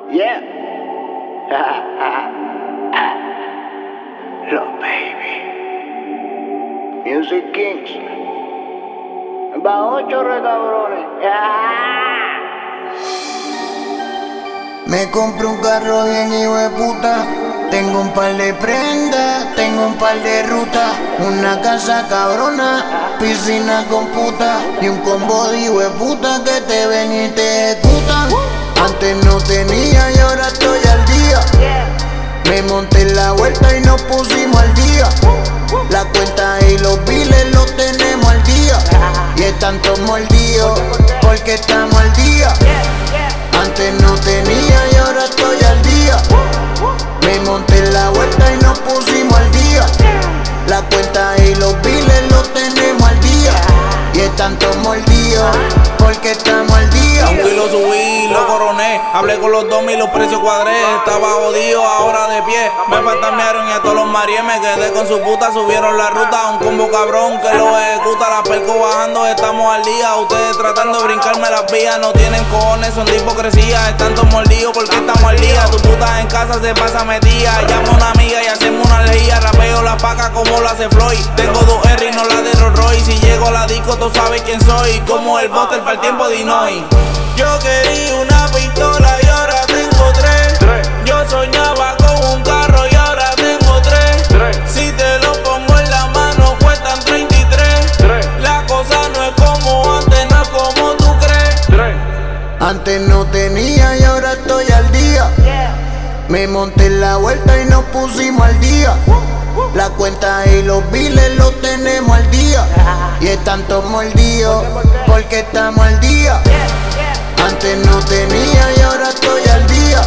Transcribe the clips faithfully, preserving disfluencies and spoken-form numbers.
Yeah. Los baby. Music Kings. Bajo ocho recabrones. Me compré un carro bien hijo de puta. Tengo un par de prendas, tengo un par de rutas, una casa cabrona, piscina con puta y un combo de hijo de puta que te ven y te ejecutan. Antes no tenía y ahora estoy al día. Me monté en la vuelta y nos pusimos al día. La cuenta y los biles los tenemos al día. Y están todos mordidos porque estamos al día. Antes no tenía y ahora estoy al día. Me monté en la vuelta y nos pusimos al día. La cuenta y los biles los tenemos al día. Y están todos mordidos porque estamos al día. Aunque lo subí, lo coroné. Hablé con los dos mil, los precios cuadré. Estaba jodido, ahora de pie. Me fantasmearon y a todos los maríes me quedé con su puta. Subieron la ruta a un combo cabrón que lo ejecuta. La perco bajando, estamos al día. Ustedes tratando de brincarme las vías. No tienen cojones, son de hipocresía. Están todos mordidos porque estamos al día. Tu puta en casa se pasa metida. Llamo a una amiga y hacemos una lejía. Rapeo la paca como lo hace Floyd. Tengo dos R y no la de Rolls Royce. Si llego a la disco, tú sabes quién soy. Como el Buster para el tiempo de Inoi. Yo quería una pistola y ahora tengo tres. Yo soñaba con un carro y ahora tengo tres. Si te lo pongo en la mano cuestan treinta y tres. La cosa no es como antes, no es como tú crees. Antes no tenía y ahora estoy al día. Me monté en la vuelta y nos pusimos al día. La cuenta y los biles los tenemos al día. Y están todos mordidos porque estamos al día. Antes no tenía y ahora estoy al día.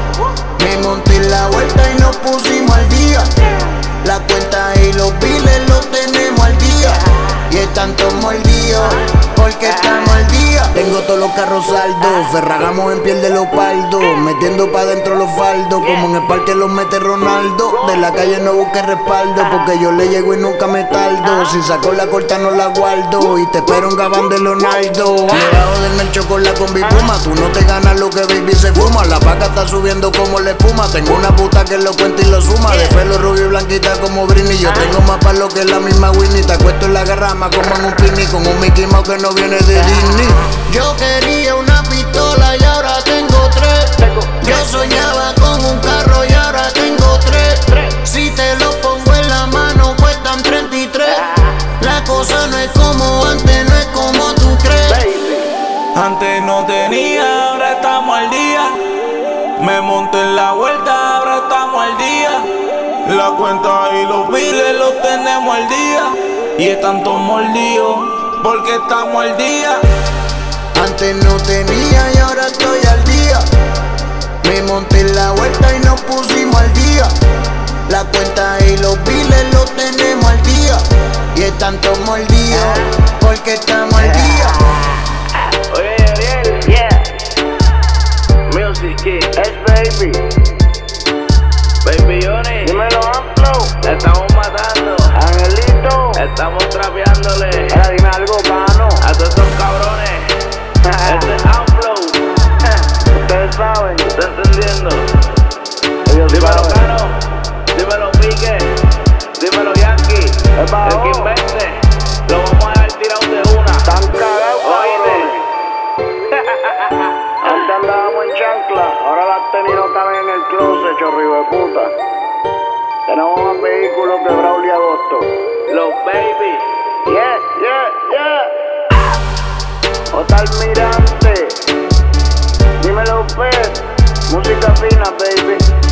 Me monté en la vuelta y nos pusimos al día. La cuenta y los biles los tenemos al día. Y están todos mordidos porque estamos al día. Tengo todos los carros saldos, ferragamos en piel de leopardo, metiendo pa' dentro los faldos, como en el parque los mete Ronaldo. De la calle no busque respaldo, porque yo le llego y nunca me tardo. Si saco la corta no la guardo, y te espero en Gabán de Leonardo. Debajo del mercho con la combi puma, tú no te ganas lo que baby se fuma. La paca está subiendo como la espuma, tengo una puta que lo cuenta y lo suma. De pelo rubio y blanquita como Britney, yo tengo más pa' lo que la misma Whitney. Te acuesto en la garrama como en un picnic, con un Mickey Mouse que no viene de Disney. Yo quería una pistola y ahora tengo tres. Yo soñaba con un carro y ahora tengo tres. Si te lo pongo en la mano cuestan treinta y tres. La cosa no es como antes, no es como tú crees. Antes no tenía, ahora estamos al día. Me monté en la vuelta, ahora estamos al día. La cuenta y los biles los tenemos al día. Y están todos mordidos porque estamos al día. Antes no tenía y ahora estoy al día. Me monté en la vuelta y nos pusimos al día. La cuenta y los biles los tenemos al día. Y están todos mordidos porque estamos al día. Oye, Ariel, yeah. Music Kings, es baby. Baby Johnny, dímelo, Upload. Le estamos matando, Angelito, estamos trapeándole ahora dime algo, mano. a todos estos cabrones. Este es Upload, Ustedes saben, ¿está entendiendo? ellos Dímelo saben. Cano, dímelo Pique, dímelo Yankee, Es bajo. el que invente, lo vamos a dejar tirado de una. Están cagados, Oíste. cabrones. Antes andábamos en chancla, ahora las tenis no caben en el closet, chorrido de puta. Tenemos más vehículos que Braulio y Agosto. Los baby, Yeah, yeah, yeah. Ota Almirante, dímelo, Pez. Música fina, baby.